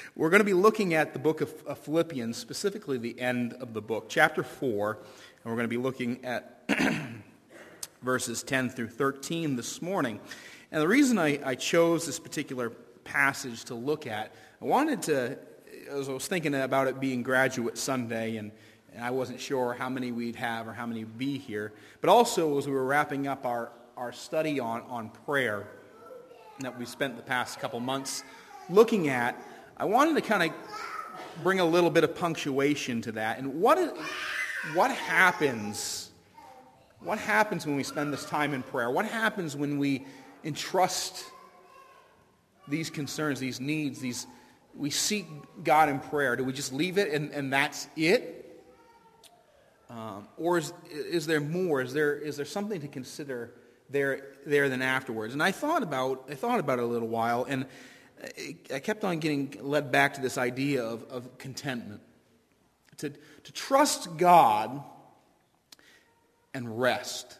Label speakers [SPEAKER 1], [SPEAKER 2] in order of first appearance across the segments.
[SPEAKER 1] We're going to be looking at the book of Philippians, specifically the end of the book, chapter 4, and we're going to be looking at verses 10 through 13 this morning. And the reason I chose this particular passage to look at, I wanted to, as I was thinking about it being Graduate Sunday, and I wasn't sure how many we'd have or how many would be here, but also as we were wrapping up our study on prayer that we spent the past couple months looking at, I wanted to kind of bring a little bit of punctuation to that. And what happens when we spend this time in prayer? What happens when we entrust these concerns, these needs, we seek God in prayer? Do we just leave it and that's it? Or is there more? Is there something to consider there than afterwards? And I thought about it a little while, and I kept on getting led back to this idea of contentment. To trust God and rest.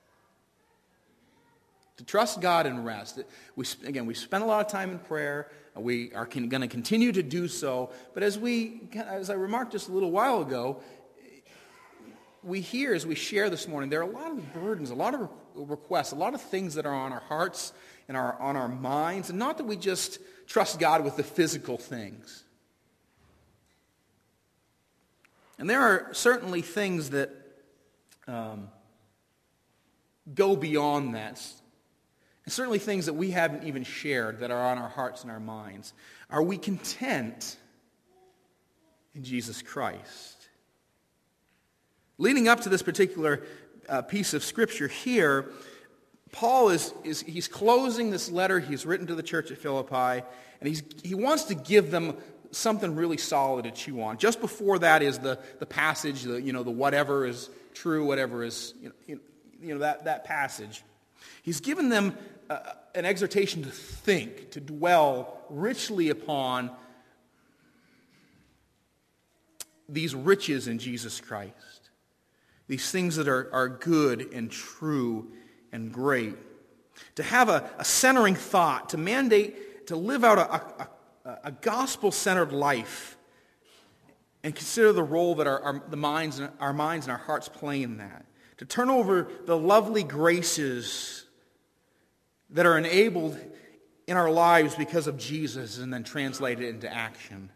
[SPEAKER 1] To trust God and rest. We spend a lot of time in prayer. We are going to continue to do so. But as I remarked just a little while ago, we hear as we share this morning, there are a lot of burdens, a lot of requests, a lot of things that are on our hearts and on our minds. And not that we just trust God with the physical things. And there are certainly things that go beyond that. And certainly things that we haven't even shared that are on our hearts and our minds. Are we content in Jesus Christ? Leading up to this particular piece of Scripture here, Paul he's closing this letter he's written to the church at Philippi, and he wants to give them something really solid to chew on. Just before that is the passage, the whatever is true, whatever is, that passage. He's given them an exhortation to think, to dwell richly upon these riches in Jesus Christ. These things that are good and true and great. To have a centering thought, to mandate, to live out a gospel-centered life and consider the role that our minds and our hearts play in that. To turn over the lovely graces that are enabled in our lives because of Jesus and then translate it into action.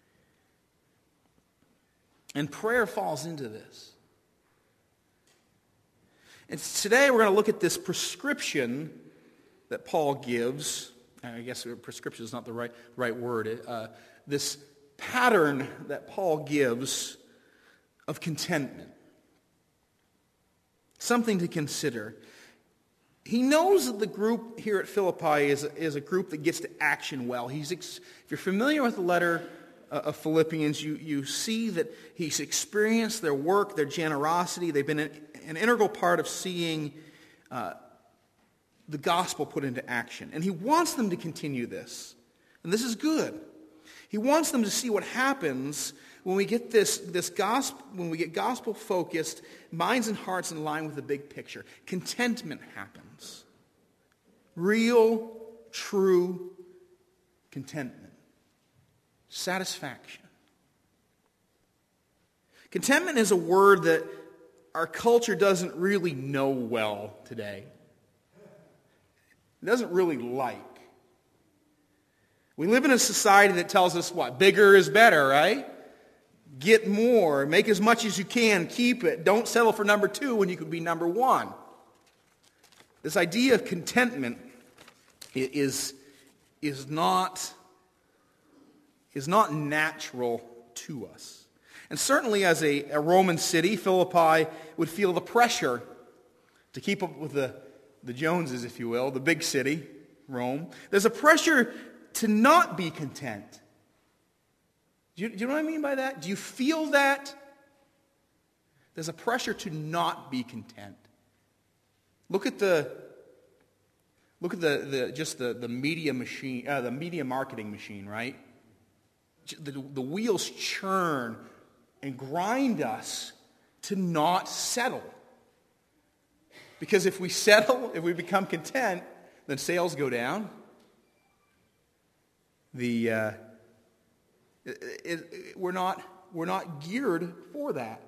[SPEAKER 1] And prayer falls into this. And today we're going to look at this prescription that Paul gives. I guess prescription is not the right word. This pattern that Paul gives of contentment. Something to consider. He knows that the group here at Philippi is a group that gets to action well. If you're familiar with the letter of Philippians, you see that he's experienced their work, their generosity. They've been an integral part of seeing the gospel put into action. And he wants them to continue this. And this is good. He wants them to see what happens when we get this gospel, when we get gospel-focused minds and hearts in line with the big picture. Contentment happens. Real, true contentment. Satisfaction. Contentment is a word that our culture doesn't really know well today. It doesn't really like. We live in a society that tells us what? Bigger is better, right? Get more. Make as much as you can. Keep it. Don't settle for number 2 when you could be number 1. This idea of contentment is not natural to us. And certainly as a Roman city, Philippi would feel the pressure to keep up with the Joneses, if you will, the big city, Rome. There's a pressure to not be content. Do you know what I mean by that? Do you feel that? There's a pressure to not be content. Look at the media machine, the media marketing machine, right? The wheels churn and grind us to not settle. Because if we settle, if we become content, then sales go down. The We're not geared for that.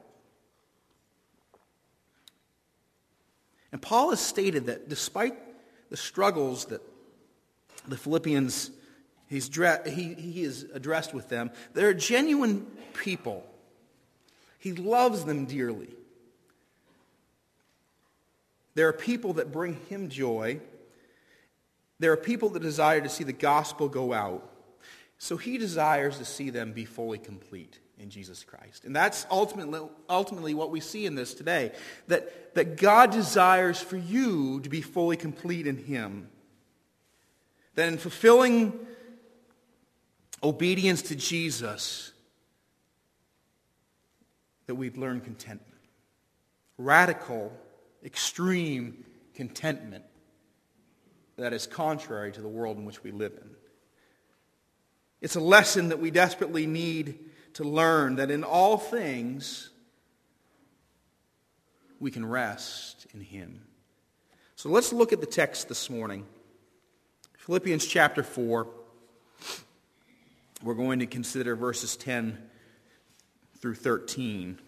[SPEAKER 1] And Paul has stated that despite the struggles that the Philippians he is addressed with them, they're genuine people. He loves them dearly. There are people that bring him joy. There are people that desire to see the gospel go out. So he desires to see them be fully complete in Jesus Christ. And that's ultimately what we see in this today. That God desires for you to be fully complete in him. That in fulfilling obedience to Jesus, that we'd learn contentment. Radical, extreme contentment that is contrary to the world in which we live in. It's a lesson that we desperately need to learn, that in all things we can rest in him. So let's look at the text this morning. Philippians chapter 4. We're going to consider verses 10 through 13.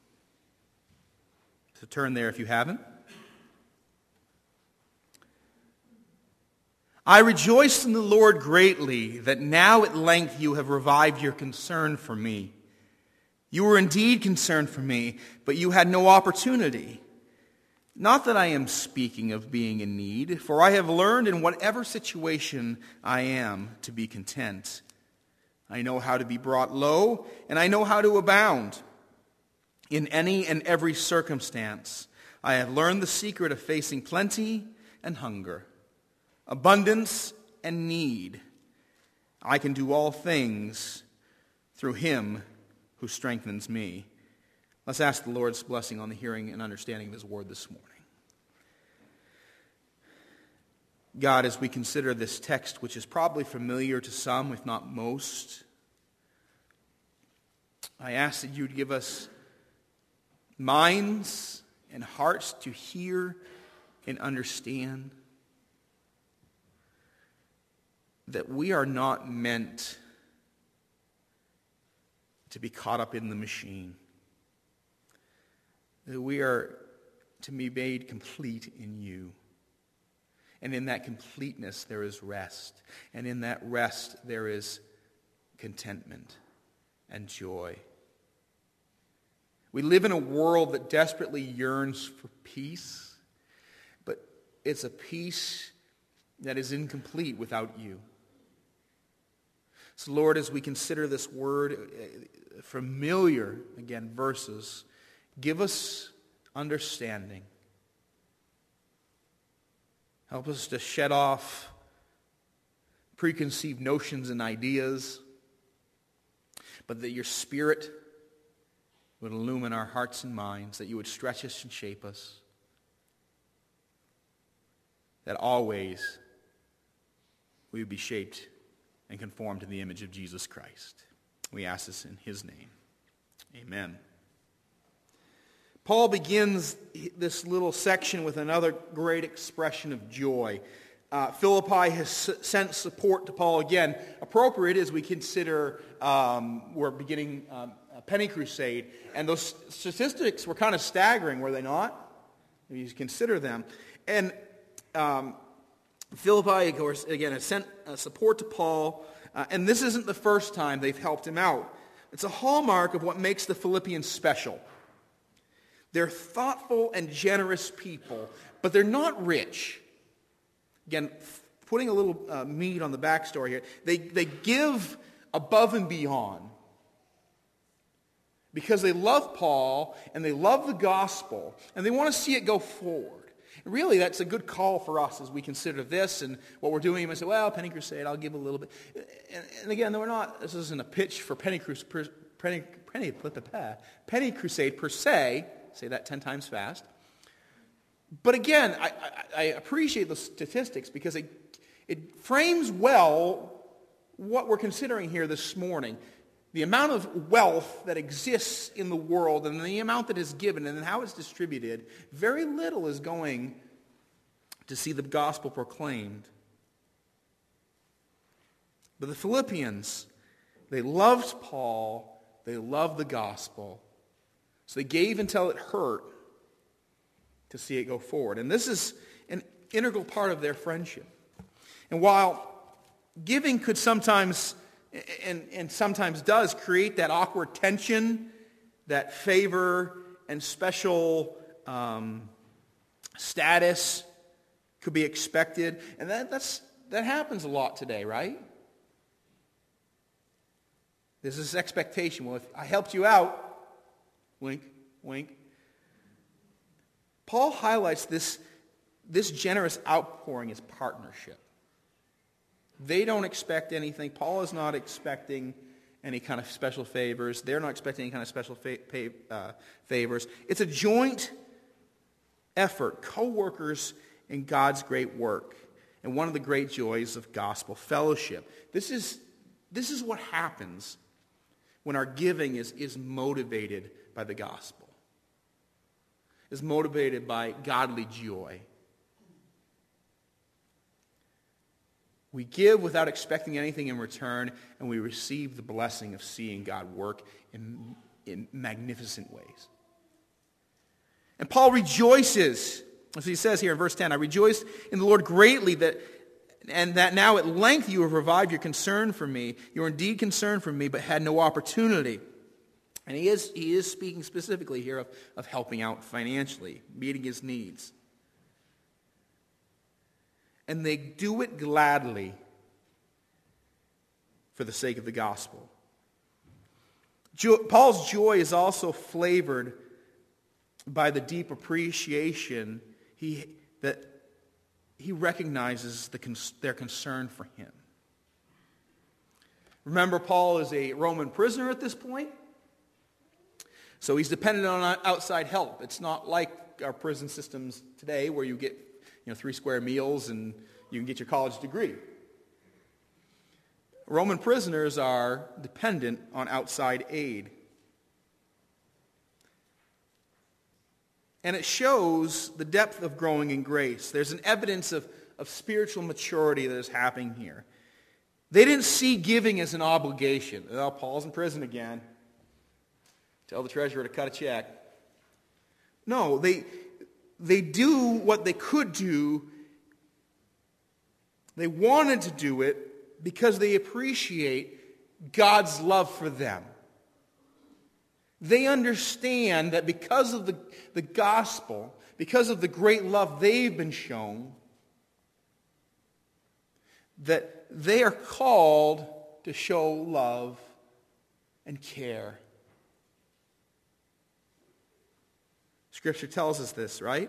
[SPEAKER 1] So turn there if you haven't. I rejoice in the Lord greatly that now at length you have revived your concern for me. You were indeed concerned for me, but you had no opportunity. Not that I am speaking of being in need, for I have learned in whatever situation I am to be content. I know how to be brought low, and I know how to abound. In any and every circumstance, I have learned the secret of facing plenty and hunger, abundance and need. I can do all things through him who strengthens me. Let's ask the Lord's blessing on the hearing and understanding of his word this morning. God, as we consider this text, which is probably familiar to some, if not most, I ask that you would give us minds and hearts to hear and understand that we are not meant to be caught up in the machine. That we are to be made complete in you. And in that completeness there is rest. And in that rest there is contentment and joy. We live in a world that desperately yearns for peace, but it's a peace that is incomplete without you. So Lord, as we consider this word, familiar, again, verses, give us understanding. Help us to shed off preconceived notions and ideas, but that your Spirit would illumine our hearts and minds, that you would stretch us and shape us, that always we would be shaped and conformed to the image of Jesus Christ. We ask this in his name. Amen. Paul begins this little section with another great expression of joy. Philippi has sent support to Paul again, appropriate as we consider we're beginning a Penny Crusade. And those statistics were kind of staggering, were they not? If you consider them. And Philippi, of course, again, has sent support to Paul. And this isn't the first time they've helped him out. It's a hallmark of what makes the Philippians special. They're thoughtful and generous people, but they're not rich. Again, putting a little meat on the backstory here, they give above and beyond because they love Paul and they love the gospel and they want to see it go forward. And really, that's a good call for us as we consider this and what we're doing. You might say, well, Penny Crusade, I'll give a little bit. And again, this isn't a pitch for Penny Crusade per se. Say that 10 times fast. But again, I appreciate the statistics because it frames well what we're considering here this morning. The amount of wealth that exists in the world and the amount that is given and how it's distributed, very little is going to see the gospel proclaimed. But the Philippians, They loved Paul. They loved the gospel. So they gave until it hurt to see it go forward. And this is an integral part of their friendship. And while giving could sometimes, and sometimes does, create that awkward tension, that favor and special status could be expected. And that happens a lot today, right? There's this expectation. Well, if I helped you out, wink, wink. Paul highlights this generous outpouring as partnership. They don't expect anything. Paul is not expecting any kind of special favors. They're not expecting any kind of special favors. It's a joint effort, co-workers in God's great work, and one of the great joys of gospel fellowship. This is what happens when our giving is motivated by the gospel, is motivated by godly joy. We give without expecting anything in return, and we receive the blessing of seeing God work in magnificent ways. And Paul rejoices, as he says here in verse 10, I rejoice in the Lord greatly that now at length you have revived your concern for me. You are indeed concerned for me, but had no opportunity. And he is speaking specifically here of helping out financially, meeting his needs. And they do it gladly for the sake of the gospel. Paul's joy is also flavored by the deep appreciation that he recognizes their concern for him. Remember, Paul is a Roman prisoner at this point, so he's dependent on outside help. It's not like our prison systems today where you get 3 square meals and you can get your college degree. Roman prisoners are dependent on outside aid. And it shows the depth of growing in grace. There's an evidence of spiritual maturity that is happening here. They didn't see giving as an obligation. Oh, Paul's in prison again. Tell the treasurer to cut a check. No, they do what they could do. They wanted to do it because they appreciate God's love for them. They understand that because of the gospel, because of the great love they've been shown, that they are called to show love and care. Scripture tells us this, right?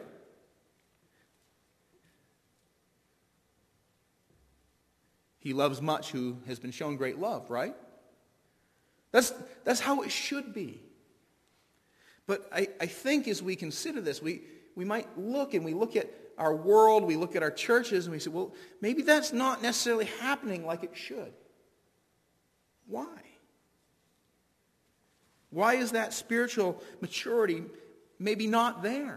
[SPEAKER 1] He loves much who has been shown great love, right? That's how it should be. But I think as we consider this, we might look at our world, we look at our churches, and we say, well, maybe that's not necessarily happening like it should. Why? Why is that spiritual maturity maybe not there?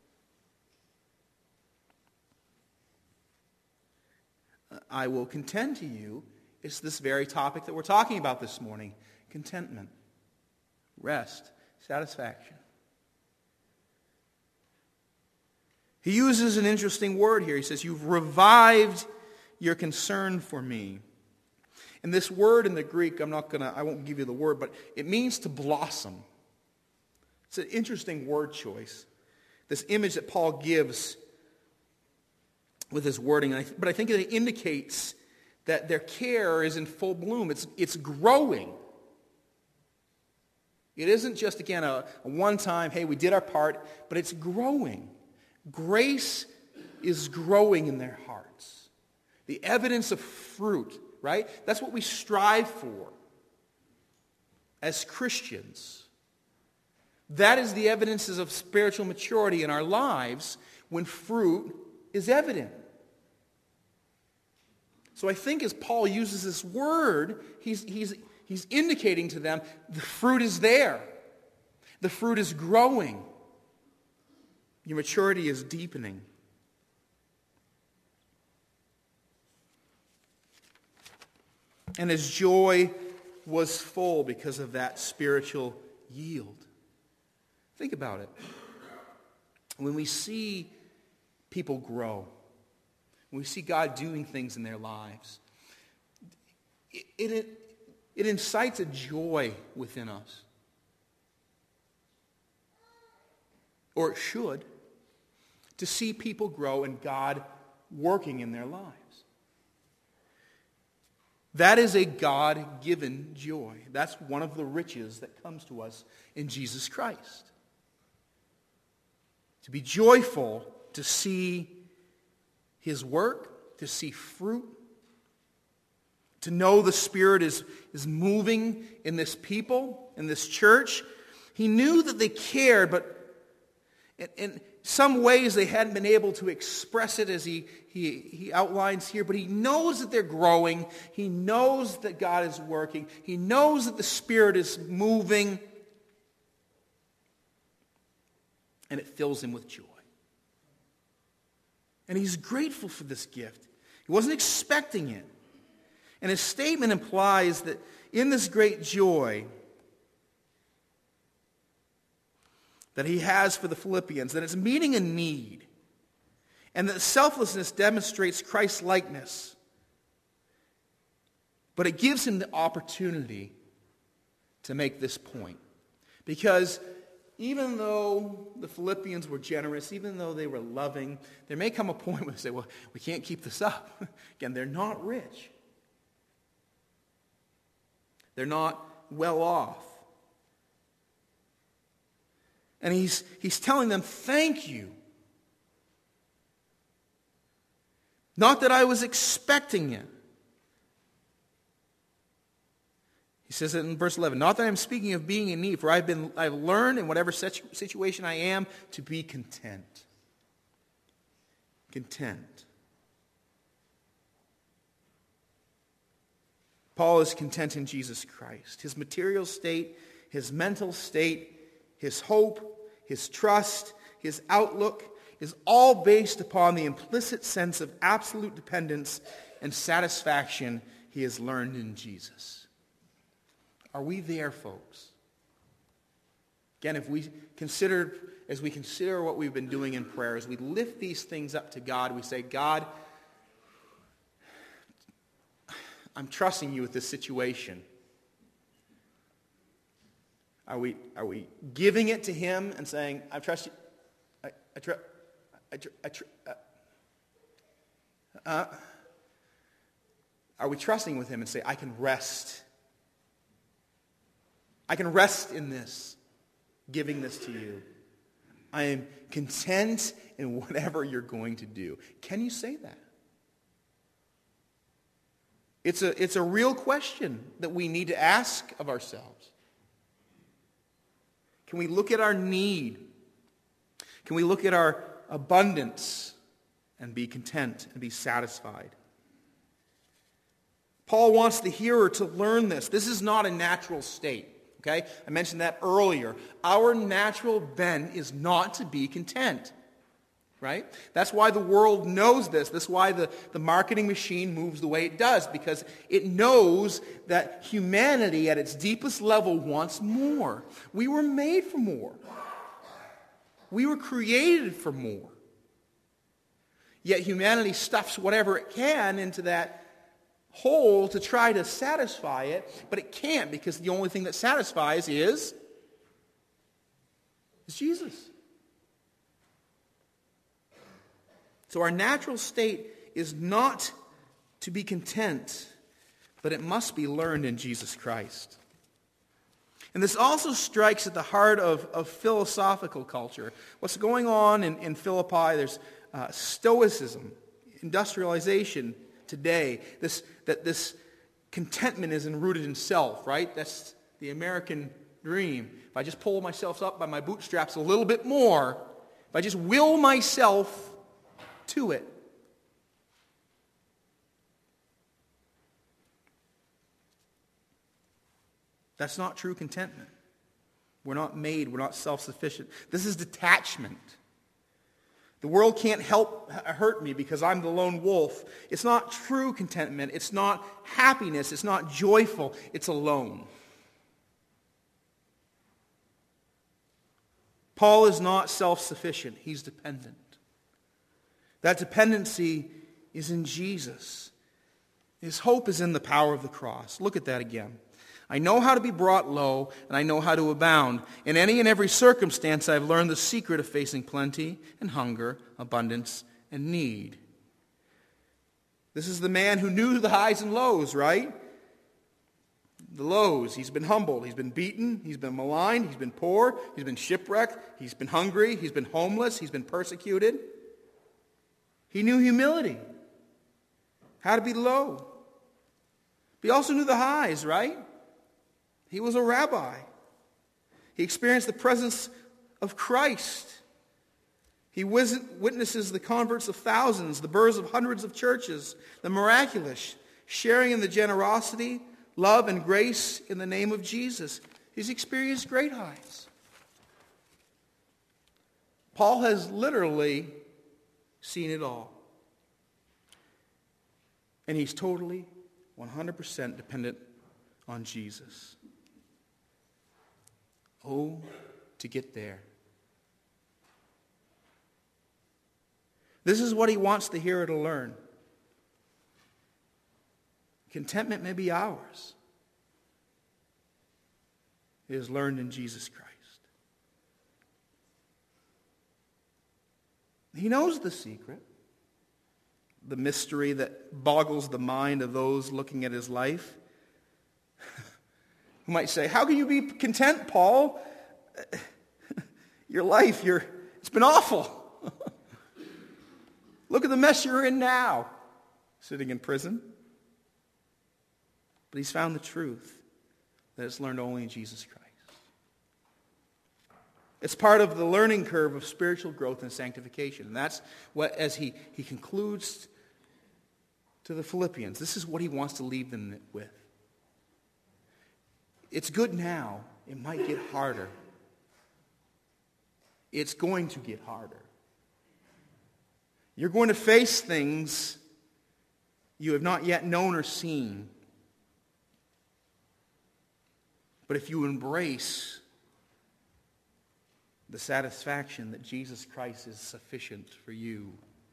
[SPEAKER 1] I will contend to you, it's this very topic that we're talking about this morning. Contentment, rest, satisfaction. He uses an interesting word here. He says, you've revived your concern for me. And this word in the Greek, I won't give you the word, but it means to blossom. It's an interesting word choice. This image that Paul gives with his wording, but I think it indicates that their care is in full bloom. It's growing. It isn't just, again, a one-time, hey, we did our part, but it's growing. Grace is growing in their hearts. The evidence of fruit, right? That's what we strive for as Christians. That is the evidences of spiritual maturity in our lives when fruit is evident. So I think as Paul uses this word, he's indicating to them the fruit is there. The fruit is growing. Your maturity is deepening. And as joy was full because of that spiritual yield. Think about it. When we see people grow, when we see God doing things in their lives, it incites a joy within us. Or it should, to see people grow and God working in their lives. That is a God-given joy. That's one of the riches that comes to us in Jesus Christ. To be joyful, to see His work, to see fruit, to know the Spirit is moving in this people, in this church. He knew that they cared, but in some ways they hadn't been able to express it as he outlines here, but he knows that they're growing. He knows that God is working. He knows that the Spirit is moving. And it fills him with joy. And he's grateful for this gift. He wasn't expecting it. And his statement implies that in this great joy that he has for the Philippians, that it's meeting a need, and that selflessness demonstrates Christ's likeness. But it gives him the opportunity to make this point. Because even though the Philippians were generous, even though they were loving, there may come a point where they say, well, we can't keep this up. Again, they're not rich. They're not well off. And he's telling them, thank you. Not that I was expecting it. He says it in verse 11, not that I'm speaking of being in need, for I've learned in whatever situation I am to be content. Content. Paul is content in Jesus Christ. His material state, his mental state, his hope, his trust, his outlook is all based upon the implicit sense of absolute dependence and satisfaction he has learned in Jesus. Are we there, folks? Again, as we consider what we've been doing in prayer, as we lift these things up to God, we say, God, I'm trusting you with this situation. Are we giving it to him and saying, I trust you? Are we trusting with him and say, I can rest? I can rest in this, giving this to you. I am content in whatever you're going to do. Can you say that? It's a real question that we need to ask of ourselves. Can we look at our need? Can we look at our abundance and be content and be satisfied? Paul wants the hearer to learn this. This is not a natural state. Okay? I mentioned that earlier. Our natural bent is not to be content. Right? That's why the world knows this. That's why the marketing machine moves the way it does, because it knows that humanity at its deepest level wants more. We were made for more. We were created for more. Yet humanity stuffs whatever it can into that hole to try to satisfy it, but it can't, because the only thing that satisfies is Jesus. So our natural state is not to be content, but it must be learned in Jesus Christ. And this also strikes at the heart of philosophical culture. What's going on in Philippi, there's stoicism, industrialization today. This contentment is rooted in self, right? That's the American dream. If I just pull myself up by my bootstraps a little bit more, if I just will myself to it. That's not true contentment. We're not self-sufficient. This is detachment. The world can't help hurt me because I'm the lone wolf. It's not true contentment. It's not happiness. It's not joyful. It's alone. Paul is not self-sufficient. He's dependent. That dependency is in Jesus. His hope is in the power of the cross. Look at that again. I know how to be brought low, and I know how to abound. In any and every circumstance, I've learned the secret of facing plenty and hunger, abundance and need. This is the man who knew the highs and lows, right? The lows. He's been humbled. He's been beaten. He's been maligned. He's been poor. He's been shipwrecked. He's been hungry. He's been homeless. He's been persecuted. He knew humility, how to be low. But he also knew the highs, right? He was a rabbi. He experienced the presence of Christ. He witnesses the converts of thousands, the births of hundreds of churches, the miraculous, sharing in the generosity, love, and grace in the name of Jesus. He's experienced great highs. Paul has literally seen it all. And he's totally, 100% dependent on Jesus. Oh, to get there. This is what he wants the hearer to learn. Contentment may be ours. It is learned in Jesus Christ. He knows the secret, the mystery that boggles the mind of those looking at his life. Who might say, how can you be content, Paul? Your life, it's been awful. Look at the mess you're in now, sitting in prison. But he's found the truth that it's learned only in Jesus Christ. It's part of the learning curve of spiritual growth and sanctification. And that's what, as he concludes to the Philippians, this is what he wants to leave them with. It's good now. It might get harder. It's going to get harder. You're going to face things you have not yet known or seen. But if you embrace the satisfaction that Jesus Christ is sufficient for you,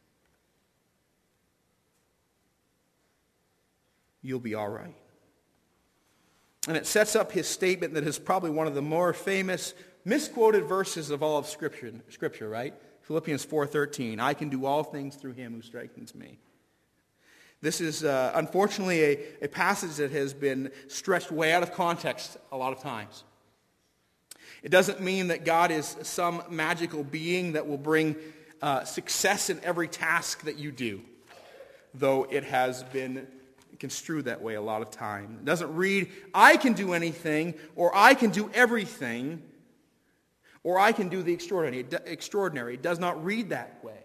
[SPEAKER 1] you'll be all right. And it sets up his statement that is probably one of the more famous, misquoted verses of all of Scripture, right? Philippians 4:13, I can do all things through him who strengthens me. This is, unfortunately, a passage that has been stretched way out of context a lot of times. It doesn't mean that God is some magical being that will bring success in every task that you do, though it has been construed that way a lot of time. It doesn't read, I can do anything, or I can do everything, or I can do the extraordinary. It does not read that way.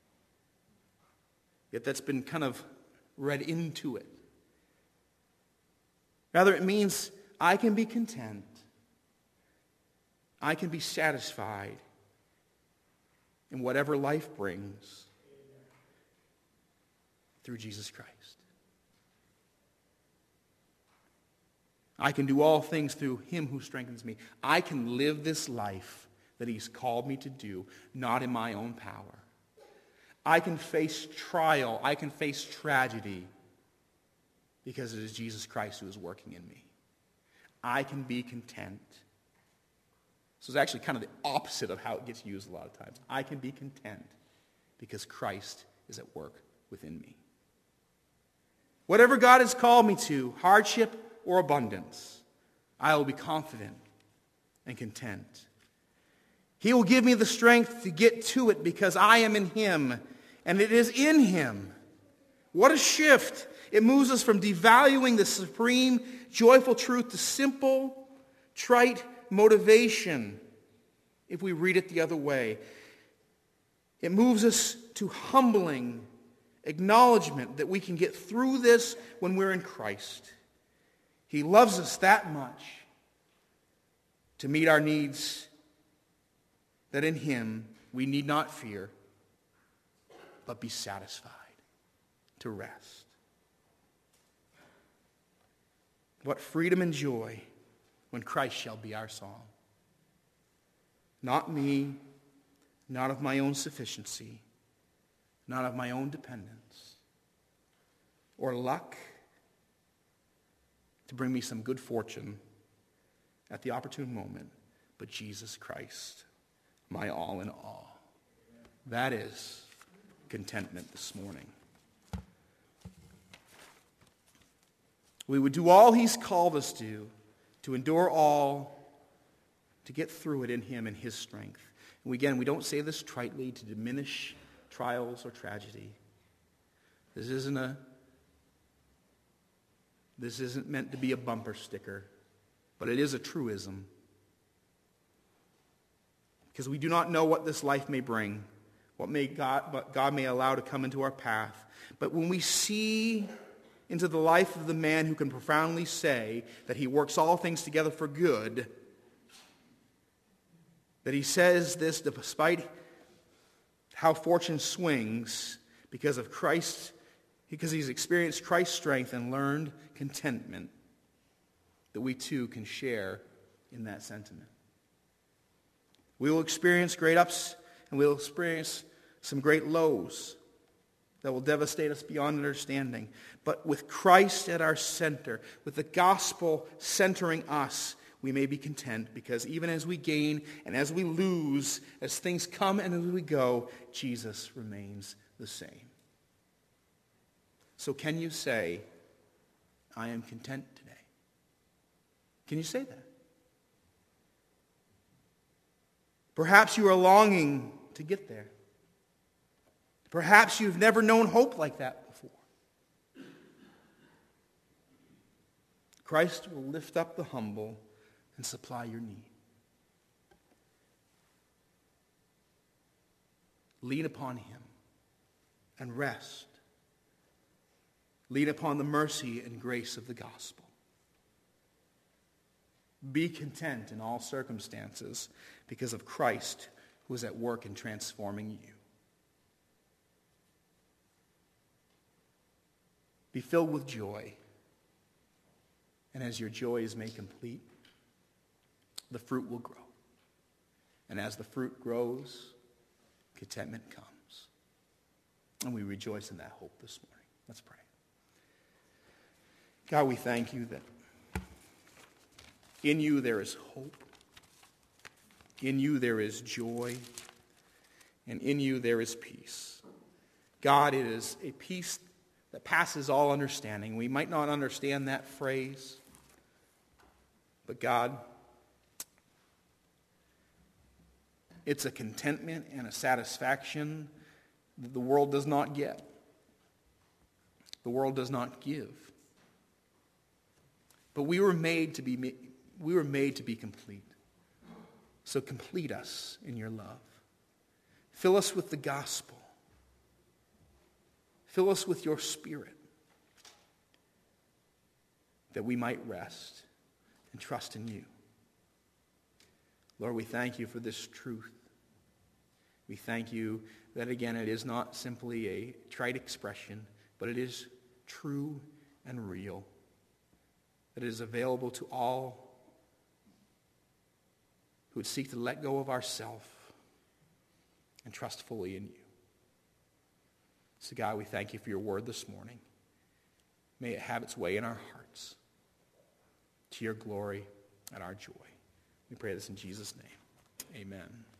[SPEAKER 1] Yet that's been kind of read into it. Rather, it means I can be content. I can be satisfied in whatever life brings through Jesus Christ. I can do all things through him who strengthens me. I can live this life that he's called me to do, not in my own power. I can face trial. I can face tragedy because it is Jesus Christ who is working in me. I can be content. So it's actually kind of the opposite of how it gets used a lot of times. I can be content because Christ is at work within me. Whatever God has called me to, hardship or abundance, I will be confident and content. He will give me the strength to get to it because I am in him, and it is in him. What a shift. It moves us from devaluing the supreme, joyful truth to simple, trite motivation if we read it the other way. It moves us to humbling acknowledgement that we can get through this when we're in Christ. He loves us that much to meet our needs that in him we need not fear but be satisfied, to rest. What freedom and joy when Christ shall be our song. Not me, not of my own sufficiency, not of my own dependence, or luck to bring me some good fortune at the opportune moment, but Jesus Christ, my all in all. That is contentment this morning. We would do all he's called us to endure all, to get through it in him and his strength. And again, we don't say this tritely to diminish trials or tragedy. This isn't meant to be a bumper sticker, but it is a truism. Because we do not know what this life may bring, what God may allow to come into our path. But when we see into the life of the man who can profoundly say that he works all things together for good, that he says this despite how fortune swings because of Christ, because he's experienced Christ's strength and learned contentment, that we too can share in that sentiment. We will experience great ups and we will experience some great lows that will devastate us beyond understanding. But with Christ at our center, with the gospel centering us, we may be content, because even as we gain and as we lose, as things come and as we go, Jesus remains the same. So can you say, I am content today? Can you say that? Perhaps you are longing to get there. Perhaps you've never known hope like that before. Christ will lift up the humble and supply your need. Lean upon him and rest. Lean upon the mercy and grace of the gospel. Be content in all circumstances because of Christ who is at work in transforming you. Be filled with joy. And as your joy is made complete, the fruit will grow. And as the fruit grows, contentment comes. And we rejoice in that hope this morning. Let's pray. God, we thank you that in you there is hope. In you there is joy. And in you there is peace. God, it is a peace that passes all understanding. We might not understand that phrase, but God, it's a contentment and a satisfaction that the world does not get. The world does not give. But we were made to be complete. So complete us in your love. Fill us with the gospel. Fill us with your Spirit, that we might rest and trust in you. Lord, we thank you for this truth. We thank you that, again, it is not simply a trite expression, but it is true and real. That it is available to all who would seek to let go of ourself and trust fully in you. So God, we thank you for your word this morning. May it have its way in our hearts to your glory and our joy. We pray this in Jesus' name. Amen.